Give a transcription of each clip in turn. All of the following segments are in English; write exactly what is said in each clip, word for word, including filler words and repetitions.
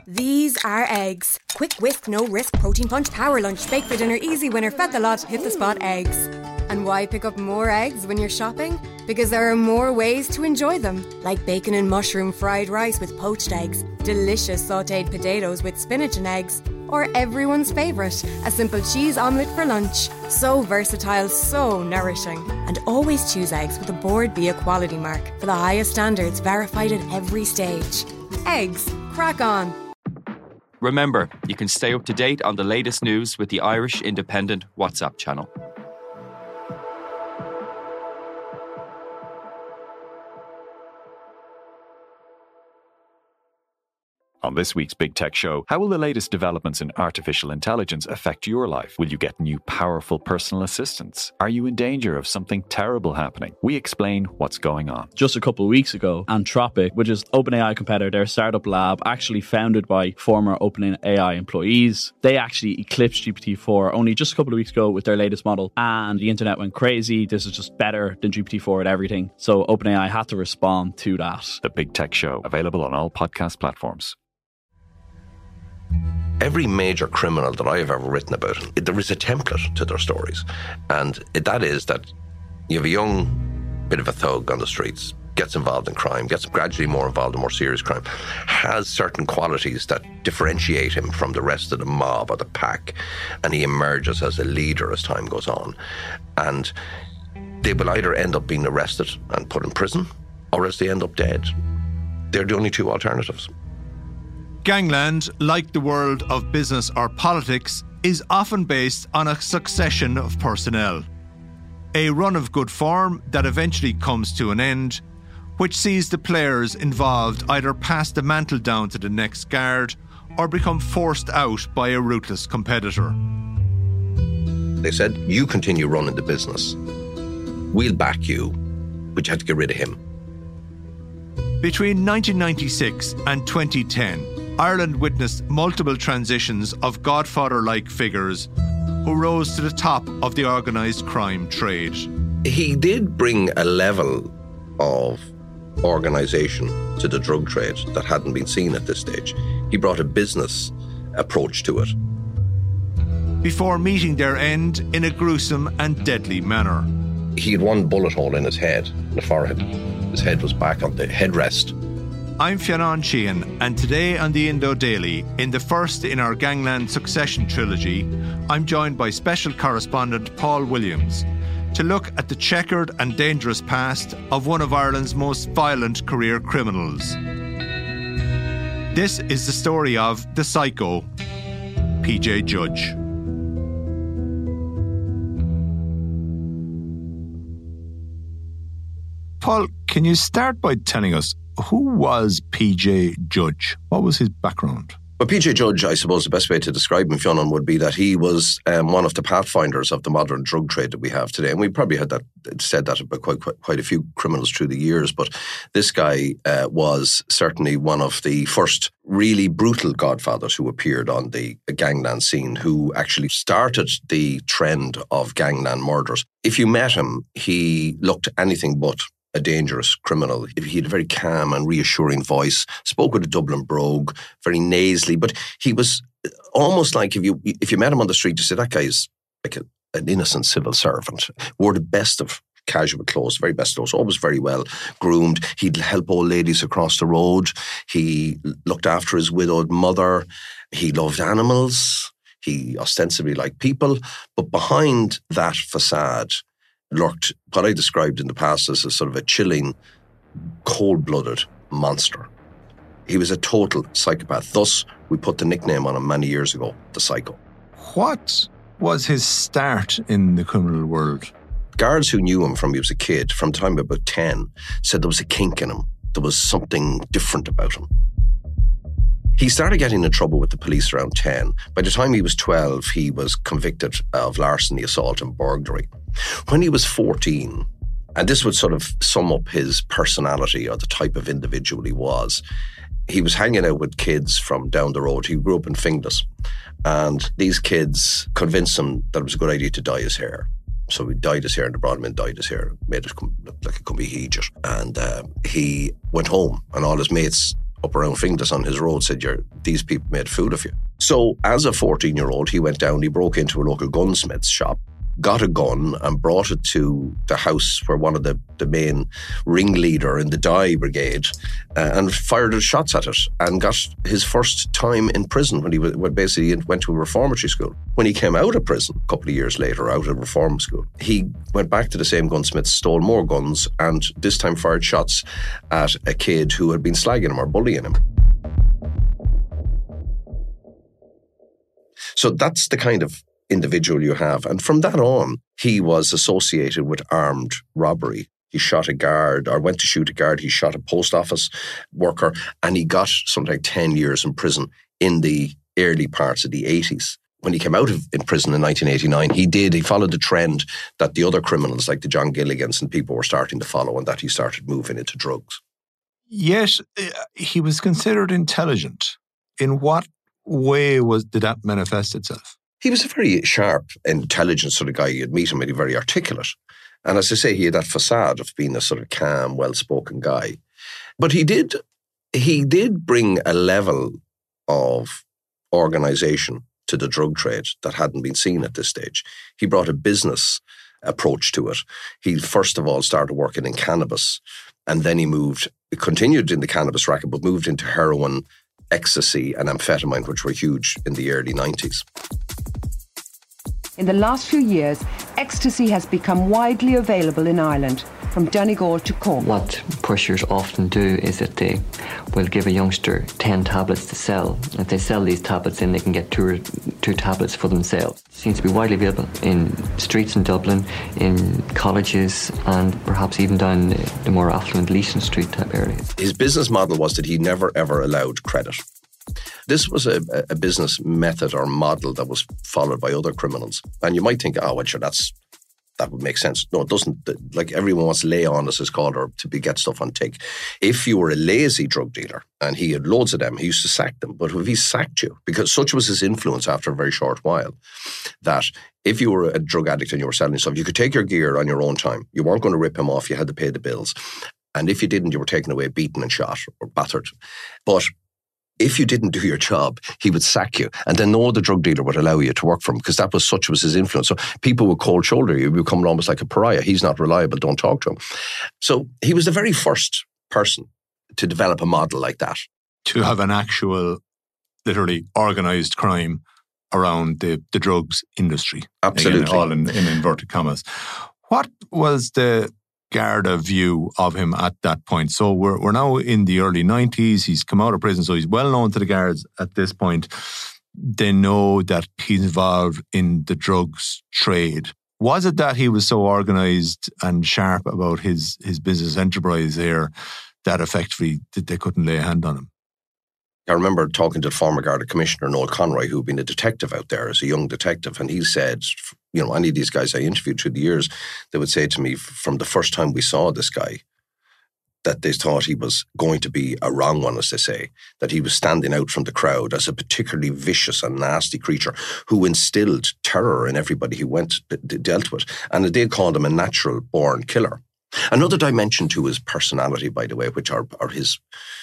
These are eggs. Quick whisk, no risk, protein punch, power lunch, bake for dinner, easy winner, fed the lot, hit the spot eggs. And why pick up more eggs when you're shopping? Because there are more ways to enjoy them. Like bacon and mushroom fried rice with poached eggs, delicious sautéed potatoes with spinach and eggs, or everyone's favourite, a simple cheese omelette for lunch. So versatile, so nourishing. And always choose eggs with a Board B equality mark for the highest standards verified at every stage. Eggs. Crack on. Remember, you can stay up to date on the latest news with the Irish Independent WhatsApp channel. On this week's Big Tech Show, how will the latest developments in artificial intelligence affect your life? Will you get new powerful personal assistants? Are you in danger of something terrible happening? We explain what's going on. Just a couple of weeks ago, Anthropic, which is OpenAI competitor, their startup lab, actually founded by former OpenAI employees, they actually eclipsed G P T four only just a couple of weeks ago with their latest model, and the internet went crazy. This is just better than G P T four at everything. So OpenAI had to respond to that. The Big Tech Show, available on all podcast platforms. Every major criminal that I have ever written about, there is a template to their stories. And that is that you have a young bit of a thug on the streets, gets involved in crime, gets gradually more involved in more serious crime, has certain qualities that differentiate him from the rest of the mob or the pack, and he emerges as a leader as time goes on. And they will either end up being arrested and put in prison, or else they end up dead. They're the only two alternatives. Gangland, like the world of business or politics, is often based on a succession of personnel. A run of good form that eventually comes to an end, which sees the players involved either pass the mantle down to the next guard or become forced out by a ruthless competitor. They said, you continue running the business. We'll back you, but you have to get rid of him. Between nineteen ninety-six and twenty ten, Ireland witnessed multiple transitions of Godfather-like figures who rose to the top of the organised crime trade. He did bring a level of organisation to the drug trade that hadn't been seen at this stage. He brought a business approach to it. Before meeting their end in a gruesome and deadly manner. He had one bullet hole in his head, the forehead. His head was back on the headrest. I'm Fionn Sheehan, and today on the Indo Daily, in the first in our Gangland Succession trilogy, I'm joined by special correspondent Paul Williams to look at the checkered and dangerous past of one of Ireland's most violent career criminals. This is the story of the psycho, P J Judge. Paul, can you start by telling us, who was P J Judge? What was his background? Well, P J Judge, I suppose the best way to describe him, Fionn, would be that he was um, one of the pathfinders of the modern drug trade that we have today. And we probably had that said that about quite, quite, quite a few criminals through the years. But this guy uh, was certainly one of the first really brutal godfathers who appeared on the gangland scene, who actually started the trend of gangland murders. If you met him, he looked anything but a dangerous criminal. He had a very calm and reassuring voice, spoke with a Dublin brogue, very nasally, but he was almost like if you if you met him on the street, you say, that guy is like a, an innocent civil servant. Wore the best of casual clothes, very best clothes, always very well groomed. He'd help old ladies across the road. He looked after his widowed mother. He loved animals. He ostensibly liked people. But behind that facade lurked what I described in the past as a sort of a chilling, cold-blooded monster. He was a total psychopath. Thus, we put the nickname on him many years ago, the Psycho. What was his start in the criminal world? Guards who knew him from he was a kid, from the time about ten, said there was a kink in him. There was something different about him. He started getting in trouble with the police around ten. By the time he was twelve, he was convicted of larceny, assault and burglary. When he was fourteen, and this would sort of sum up his personality or the type of individual he was, he was hanging out with kids from down the road. He grew up in Finglas, and these kids convinced him that it was a good idea to dye his hair. So he dyed his hair, and they brought him in, dyed his hair, made it look like a cumby heejit. And uh, he went home, and all his mates up around Finglas on his road said, You're, these people made a fool of you. So as a fourteen-year-old, he went down, he broke into a local gunsmith's shop, got a gun and brought it to the house where one of the, the main ringleader in the Dye Brigade uh, and fired shots at it and got his first time in prison when he was, when basically went to a reformatory school. When he came out of prison a couple of years later, out of reform school, he went back to the same gunsmith, stole more guns and this time fired shots at a kid who had been slagging him or bullying him. So that's the kind of individual you have. And from that on, he was associated with armed robbery. He shot a guard or went to shoot a guard. He shot a post office worker and he got something like ten years in prison in the early parts of the eighties. When he came out of in prison in nineteen eighty-nine, he did, he followed the trend that the other criminals like the John Gilligans and people were starting to follow, and that he started moving into drugs. Yet he was considered intelligent. In what way was did that manifest itself? He was a very sharp, intelligent sort of guy. You'd meet him and he'd be very articulate. And as I say, he had that facade of being a sort of calm, well-spoken guy. But he did, he did bring a level of organisation to the drug trade that hadn't been seen at this stage. He brought a business approach to it. He first of all started working in cannabis, and then he moved, continued in the cannabis racket, but moved into heroin, ecstasy and amphetamine, which were huge in the early nineties. In the last few years, ecstasy has become widely available in Ireland, from Donegal to Cork. What pushers often do is that they will give a youngster ten tablets to sell. If they sell these tablets, then they can get two, or two tablets for themselves. It seems to be widely available in streets in Dublin, in colleges, and perhaps even down the, the more affluent Leeson Street type areas. His business model was that he never ever allowed credit. This was a, a business method or model that was followed by other criminals. And you might think, oh, well, sure, that's, that would make sense. No, it doesn't. Like, everyone wants lay on, as it's called, or to be, get stuff on tick. If you were a lazy drug dealer, and he had loads of them, he used to sack them. But if he sacked you, because such was his influence after a very short while, that if you were a drug addict and you were selling stuff, you could take your gear on your own time. You weren't going to rip him off. You had to pay the bills. And if you didn't, you were taken away, beaten and shot or battered. But if you didn't do your job, he would sack you. And then no other drug dealer would allow you to work for him, because that was such was his influence. So people would cold shoulder you. You become almost like a pariah. He's not reliable. Don't talk to him. So he was the very first person to develop a model like that. To have an actual, literally organised crime around the, the drugs industry. Absolutely. Again, all in, in inverted commas. What was the Garda view of him at that point? So we're we're now in the early nineties. He's come out of prison, so he's well known to the guards at this point. They know that he's involved in the drugs trade. Was it that he was so organised and sharp about his his business enterprise here that effectively they couldn't lay a hand on him? I remember talking to the former Garda Commissioner, Noel Conroy, who'd been a detective out there as a young detective, and he said, you know, any of these guys I interviewed through the years, they would say to me from the first time we saw this guy that they thought he was going to be a wrong one, as they say, that he was standing out from the crowd as a particularly vicious and nasty creature who instilled terror in everybody he went dealt with. And they called him a natural born killer. Another dimension to his personality, by the way, which are, are his...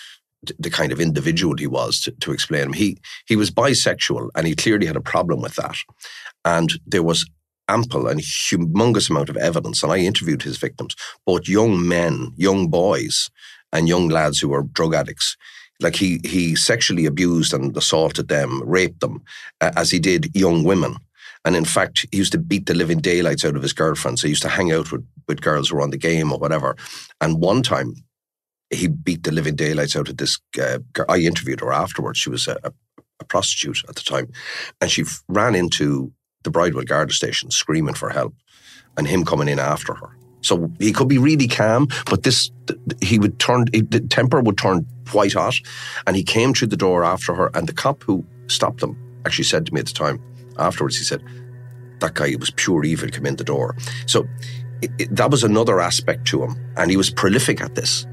the kind of individual he was, to, to explain him. He he was bisexual, and he clearly had a problem with that. And there was ample and humongous amount of evidence, and I interviewed his victims, both young men, young boys, and young lads who were drug addicts. Like he he sexually abused and assaulted them, raped them, uh, as he did young women. And in fact, he used to beat the living daylights out of his girlfriends. He used to hang out with, with girls who were on the game or whatever. And one time, he beat the living daylights out of this uh, girl. I interviewed her afterwards. She was a, a, a prostitute at the time. And she f- ran into the Bridewell Garda station screaming for help, and him coming in after her. So he could be really calm, but this, he would turn, the temper would turn white hot. And he came through the door after her, and the cop who stopped him actually said to me at the time, afterwards, he said, that guy, it was pure evil come in the door. So it, it, that was another aspect to him. And he was prolific at this.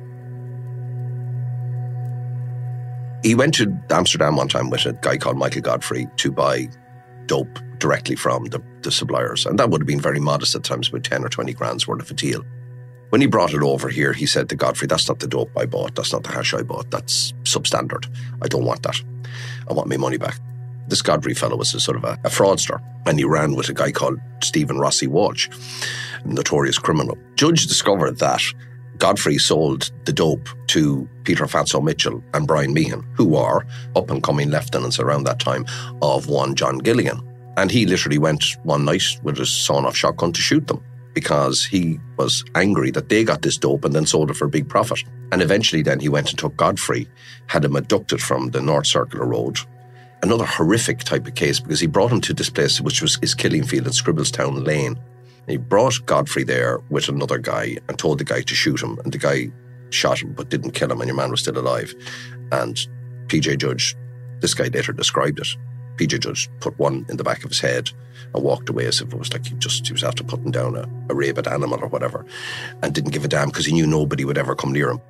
He went to Amsterdam one time with a guy called Michael Godfrey to buy dope directly from the, the suppliers. And that would have been very modest at times, about ten or twenty grand's worth of a deal. When he brought it over here, he said to Godfrey, that's not the dope I bought, that's not the hash I bought, that's substandard. I don't want that. I want my money back. This Godfrey fellow was a sort of a, a fraudster, and he ran with a guy called Stephen Rossi Walsh, a notorious criminal. Judge discovered that Godfrey sold the dope to Peter Fatso Mitchell and Brian Meehan, who are up-and-coming lieutenants around that time of one John Gilligan. And he literally went one night with his sawn-off shotgun to shoot them because he was angry that they got this dope and then sold it for a big profit. And eventually then he went and took Godfrey, had him abducted from the North Circular Road. Another horrific type of case because he brought him to this place, which was his killing field in Scribbletown Lane. He brought Godfrey there with another guy and told the guy to shoot him. And the guy shot him but didn't kill him, and your man was still alive. And P J Judge, this guy later described it. P J Judge put one in the back of his head and walked away as if it was like he just he was after putting down a, a rabid animal or whatever, and didn't give a damn because he knew nobody would ever come near him.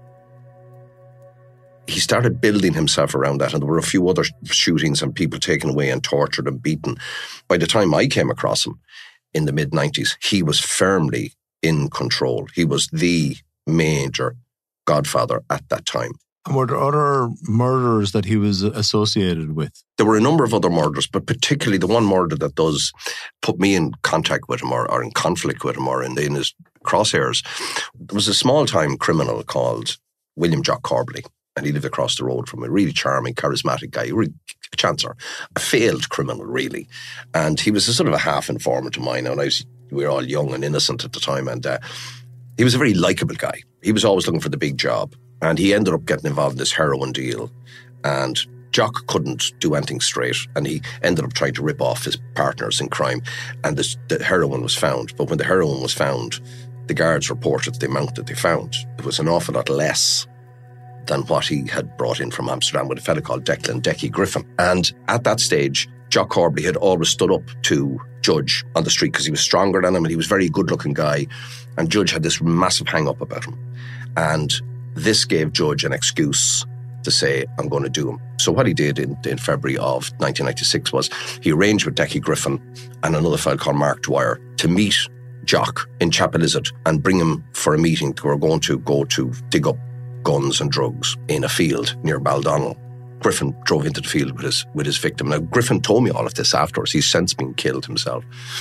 He started building himself around that, and there were a few other shootings and people taken away and tortured and beaten. By the time I came across him in the mid nineties, he was firmly in control. He was the major godfather at that time. And were there other murders that he was associated with? There were a number of other murders, but particularly the one murder that does put me in contact with him or, or in conflict with him or in, in his crosshairs. There was a small-time criminal called William Jock Corbally, and he lived across the road from a really charming, charismatic guy, really a chancer, a failed criminal, really. And he was a sort of a half-informant of mine, and I was, we were all young and innocent at the time, and uh, he was a very likeable guy. He was always looking for the big job. And he ended up getting involved in this heroin deal. And Jock couldn't do anything straight. And he ended up trying to rip off his partners in crime. And this, the heroin was found. But when the heroin was found, the guards reported the amount that they found. It was an awful lot less than what he had brought in from Amsterdam with a fella called Declan Decky Griffin. And at that stage, Jock Corbally had always stood up to Judge on the street because he was stronger than him and he was a very good-looking guy. And Judge had this massive hang-up about him. And this gave Judge an excuse to say, I'm going to do him. So what he did in, in February of nineteen ninety-six was he arranged with Decky Griffin and another fellow called Mark Dwyer to meet Jock in Chapelizod and bring him for a meeting. They were going to go to dig up guns and drugs in a field near Baldonnel. Griffin drove into the field with his, with his victim. Now, Griffin told me all of this afterwards. He's since been killed himself.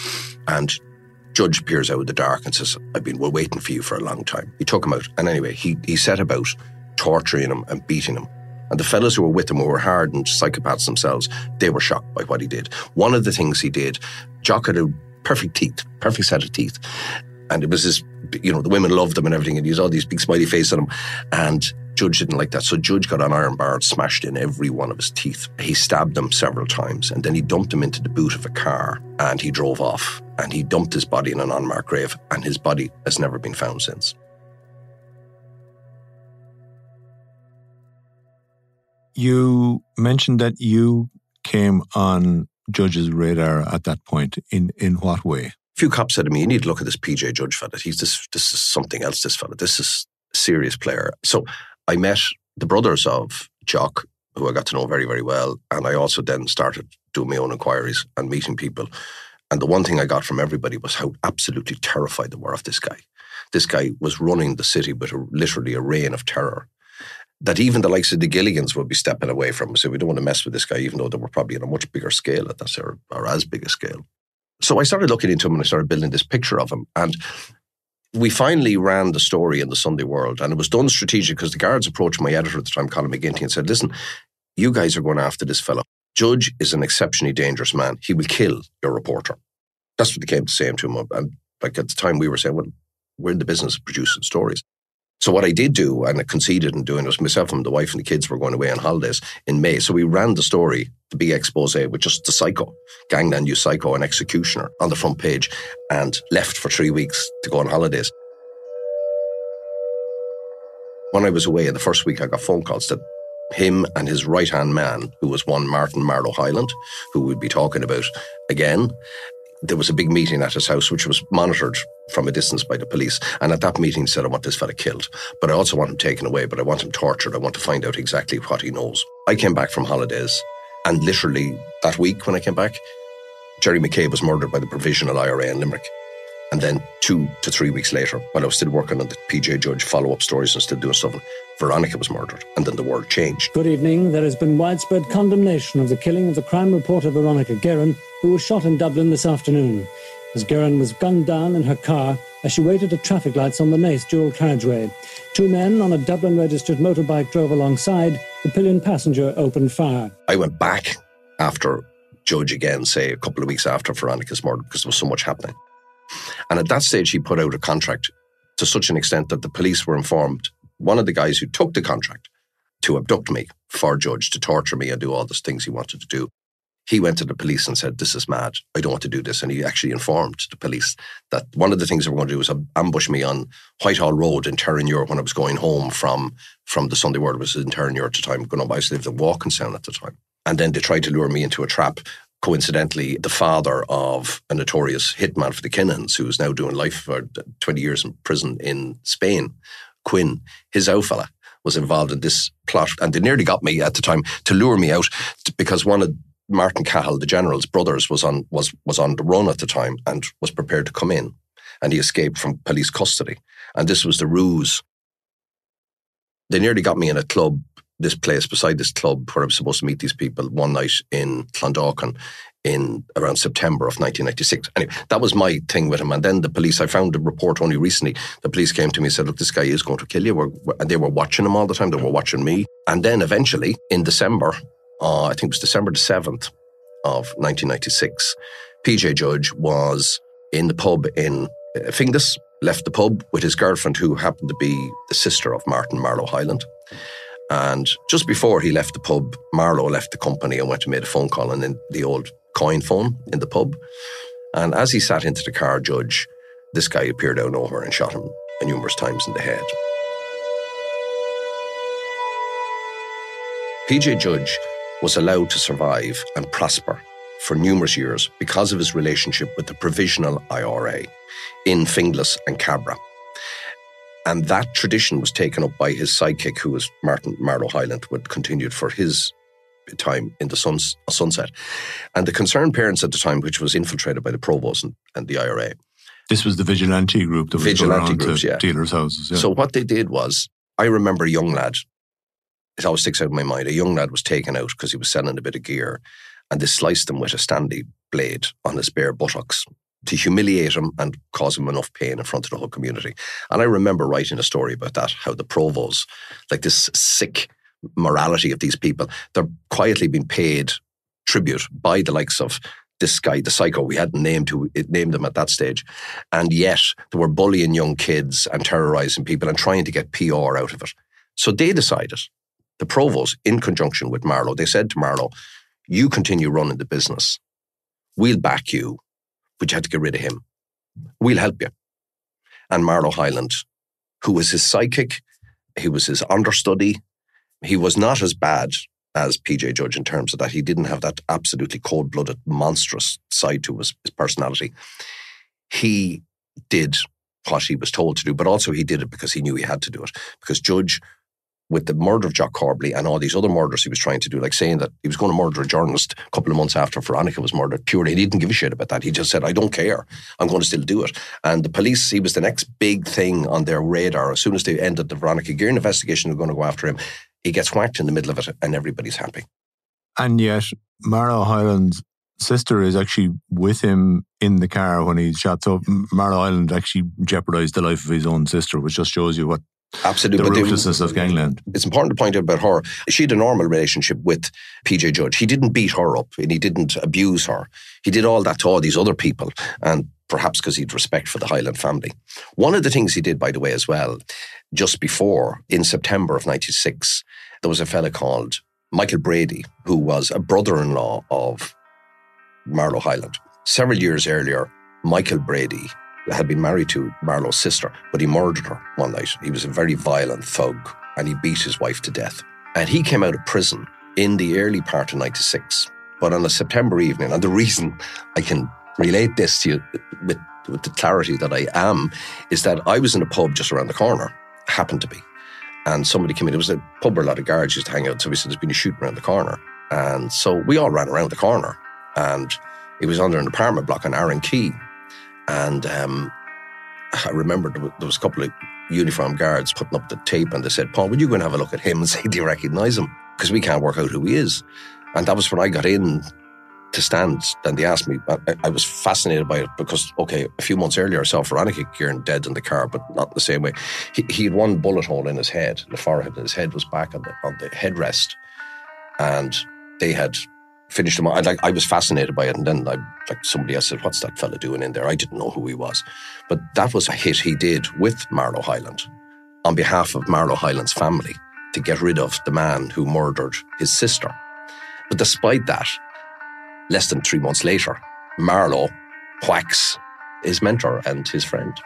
And Judge appears out of the dark and says, I've been waiting for you for a long time. He took him out. And anyway, he, he set about torturing him and beating him. And the fellows who were with him, who were hardened psychopaths themselves, they were shocked by what he did. One of the things he did, Jock had a perfect teeth, perfect set of teeth. And it was his, you know, the women loved him and everything. And he had all these big smiley faces on him. And Judge didn't like that. So Judge got an iron bar and smashed in every one of his teeth. He stabbed him several times. And then he dumped him into the boot of a car. And he drove off. And he dumped his body in an unmarked grave. And his body has never been found since. You mentioned that you came on Judge's radar at that point. In, in what way? A few cops said to me, you need to look at this P J Judge fella. He's this, this is something else, this fella. This is a serious player. So I met the brothers of Jock, who I got to know very, very well. And I also then started doing my own inquiries and meeting people. And the one thing I got from everybody was how absolutely terrified they were of this guy. This guy was running the city with a, literally a reign of terror that even the likes of the Gilligans would be stepping away from. So we don't want to mess with this guy, even though they were probably on a much bigger scale at that, or, or as big a scale. So I started looking into him and I started building this picture of him. And we finally ran the story in the Sunday World, and it was done strategic because the guards approached my editor at the time, Colin McGinty, and said, listen, you guys are going after this fellow. Judge is an exceptionally dangerous man. He will kill your reporter. That's what they came to say to him. And like at the time we were saying, well, we're in the business of producing stories. So what I did do, and I conceded in doing, was myself and the wife and the kids were going away on holidays in May. So we ran the story, the big expose with just the psycho, Gangland Youth Psycho and Executioner on the front page, and left for three weeks to go on holidays. When I was away in the first week, I got phone calls that him and his right-hand man, who was one Martin Marlowe Highland, who we'd be talking about again, there was a big meeting at his house, which was monitored from a distance by the police. And at that meeting, he said, I want this fella killed. But I also want him taken away, but I want him tortured. I want to find out exactly what he knows. I came back from holidays, and literally that week when I came back, Jerry McCabe was murdered by the Provisional I R A in Limerick. And then two to three weeks later, while I was still working on the P J Judge follow-up stories and still doing stuff, Veronica was murdered. And then the world changed. Good evening. There has been widespread condemnation of the killing of the crime reporter Veronica Guerin, who was shot in Dublin this afternoon. As Guerin was gunned down in her car as she waited at traffic lights on the Naas dual carriageway. Two men on a Dublin-registered motorbike drove alongside. The pillion passenger opened fire. I went back after Judge again, say a couple of weeks after Veronica's murder, because there was so much happening. And at that stage, he put out a contract to such an extent that the police were informed. One of the guys who took the contract to abduct me for Judge, to torture me and do all those things he wanted to do, he went to the police and said, this is mad. I don't want to do this. And he actually informed the police that one of the things they were going to do was ambush me on Whitehall Road in Terranure when I was going home from, from the Sunday World. It was in Terranure at the time. Going I used to live in Walkinstown at the time. And then they tried to lure me into a trap. Coincidentally, the father of a notorious hitman for the Kinnans, who is now doing life for twenty years in prison in Spain, Quinn, his outfella, was involved in this plot. And they nearly got me at the time to lure me out because one of Martin Cahill, the general's brothers, was on was was on the run at the time and was prepared to come in. And he escaped from police custody. And this was the ruse. They nearly got me in a club, this place beside this club where I was supposed to meet these people one night in Clondalkin in around September of nineteen ninety-six. Anyway, that was my thing with him. And then the police, I found a report only recently. The police came to me and said, look, this guy is going to kill you. We're, and they were watching him all the time. They were watching me. And then eventually in December, uh, I think it was December the seventh of nineteen ninety-six, P J Judge was in the pub in uh, Finglas, left the pub with his girlfriend, who happened to be the sister of Martin Marlowe Hyland. And just before he left the pub, Marlowe left the company and went and made a phone call on the, the old coin phone in the pub. And as he sat into the car, Judge, this guy appeared out of nowhere and shot him numerous times in the head. P J Judge was allowed to survive and prosper for numerous years because of his relationship with the Provisional I R A in Finglas and Cabra. And that tradition was taken up by his sidekick, who was Martin Marlowe Hyland, who had continued for his time in the suns, Sunset. And the Concerned Parents at the time, which was infiltrated by the Provost and, and the I R A. This was the vigilante group that was vigilante going around groups, to yeah. dealers' houses. Yeah. So what they did was, I remember a young lad, it always sticks out in my mind, a young lad was taken out because he was selling a bit of gear, and they sliced him with a Stanley blade on his bare buttocks to humiliate him and cause him enough pain in front of the whole community. And I remember writing a story about that, how the Provosts, like this sick morality of these people, they're quietly being paid tribute by the likes of this guy, the psycho, we hadn't named who it named him at that stage. And yet they were bullying young kids and terrorising people and trying to get P R out of it. So they decided, the Provost, in conjunction with Marlowe, they said to Marlowe, you continue running the business. We'll back you, but you had to get rid of him. We'll help you. And Marlowe Hyland, who was his sidekick, he was his understudy, he was not as bad as P J Judge in terms of that. He didn't have that absolutely cold-blooded, monstrous side to his, his personality. He did what he was told to do, but also he did it because he knew he had to do it. Because Judge, with the murder of Jock Corbley and all these other murders he was trying to do, like saying that he was going to murder a journalist a couple of months after Veronica was murdered, purely, he didn't give a shit about that. He just said, I don't care. I'm going to still do it. And the police, he was the next big thing on their radar. As soon as they ended the Veronica Guerin investigation, they were going to go after him. He gets whacked in the middle of it and everybody's happy. And yet, Marlowe Hyland's sister is actually with him in the car when he's shot. So Marlowe Hyland actually jeopardised the life of his own sister, which just shows you what Absolutely. the but ruthlessness of gangland. It's important to point out about her. She had a normal relationship with P J Judge. He didn't beat her up and he didn't abuse her. He did all that to all these other people, and perhaps because he had respect for the Hyland family. One of the things he did, by the way, as well, just before, in September of ninety-six, there was a fella called Michael Brady, who was a brother-in-law of Marlowe Hyland. Several years earlier, Michael Brady had been married to Marlowe's sister, but he murdered her one night. He was a very violent thug and he beat his wife to death. And he came out of prison in the early part of ninety-six. But on a September evening, and the reason I can relate this to you with, with the clarity that I am, is that I was in a pub just around the corner, happened to be. And somebody came in. It was a pub where a lot of guards used to hang out. So we said, there's been a shooting around the corner. And so we all ran around the corner. And it was under an apartment block on Aaron Quay. And um, I remember there was a couple of uniformed guards putting up the tape and they said, Paul, would you go and have a look at him and say, do you recognise him? Because we can't work out who he is. And that was when I got in to stand and they asked me. I, I was fascinated by it because, okay, a few months earlier I saw Veronica Kieran dead in the car, but not in the same way. He, he had one bullet hole in his head, in the forehead, and his head was back on the, on the headrest. And they had finished him. I, like, I was fascinated by it. And then I, like somebody else said, what's that fella doing in there? I didn't know who he was. But that was a hit he did with Marlow Hyland on behalf of Marlow Hyland's family to get rid of the man who murdered his sister. But despite that, less than three months later, Marlow whacks his mentor and his friend.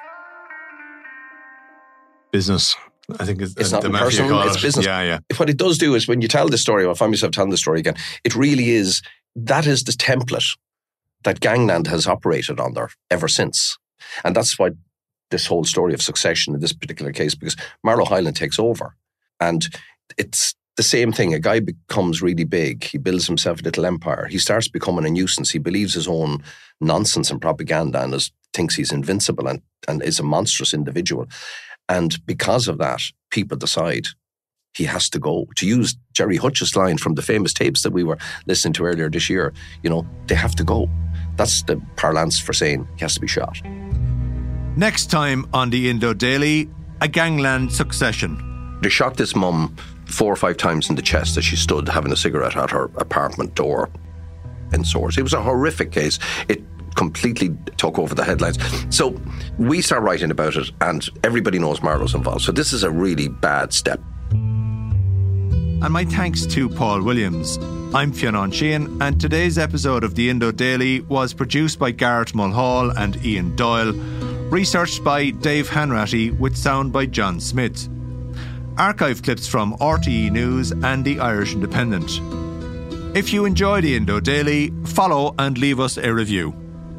Business. I think it's, it's uh, not the personal, it's it. business. Yeah, yeah. What it does do is when you tell the story, or I find myself telling the story again, it really is, that is the template that Gangland has operated under ever since. And that's why this whole story of succession in this particular case, because Marlow Hyland takes over. And it's the same thing. A guy becomes really big. He builds himself a little empire. He starts becoming a nuisance. He believes his own nonsense and propaganda and is, thinks he's invincible and, and is a monstrous individual. And because of that, people decide he has to go. To use Jerry Hutch's line from the famous tapes that we were listening to earlier this year, you know, they have to go. That's the parlance for saying he has to be shot. Next time on the Indo Daily, a Gangland succession. They shot this mum four or five times in the chest as she stood having a cigarette at her apartment door in Swords. It was a horrific case. It completely took over the headlines. So we start writing about it and everybody knows Marlow's involved. So this is a really bad step. And my thanks to Paul Williams. I'm Fionn Sheehan, and today's episode of the Indo Daily was produced by Garrett Mulhall and Ian Doyle, researched by Dave Hanratty with sound by John Smith. Archive clips from R T E News and the Irish Independent. If you enjoy the Indo Daily, follow and leave us a review.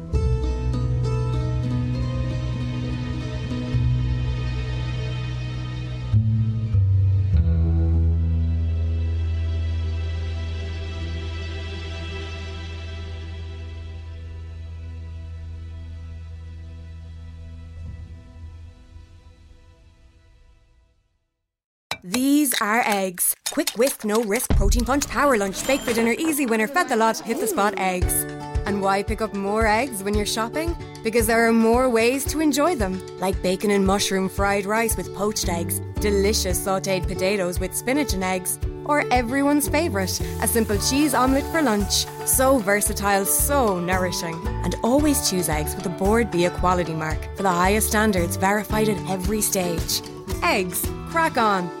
These are eggs. Quick whisk, no risk, protein punch, power lunch, bake for dinner, easy winner, fed the lot, hit the spot eggs. And why pick up more eggs when you're shopping? Because there are more ways to enjoy them. Like bacon and mushroom fried rice with poached eggs, delicious sautéed potatoes with spinach and eggs, or everyone's favourite, a simple cheese omelette for lunch. So versatile, so nourishing. And always choose eggs with a Board Bia quality mark for the highest standards verified at every stage. Eggs, crack on.